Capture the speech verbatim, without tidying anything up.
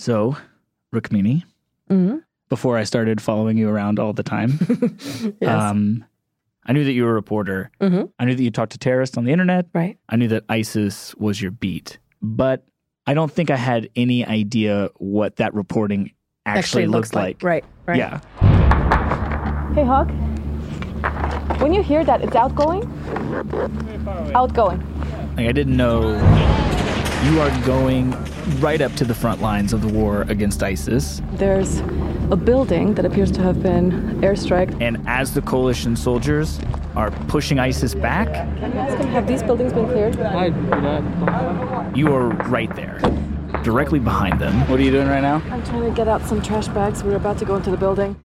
So, Rukmini, Mm-hmm. before I started following you around all the time, Yes. um, I knew that you were a reporter. Mm-hmm. I knew that you talked to terrorists on the internet. Right. I knew that ISIS was your beat. But I don't think I had any idea what that reporting actually, looks looked like. Right, right. Yeah. Hey, Hawk. When you hear that, it's outgoing? Outgoing. Like, I didn't know you are going right up to the front lines of the war against ISIS. There's a building that appears to have been airstriked. And as the coalition soldiers are pushing ISIS back, Can you ask him, have these buildings been cleared? you are right there, directly behind them. What are you doing right now? I'm trying to get out some trash bags. We're about to go into the building.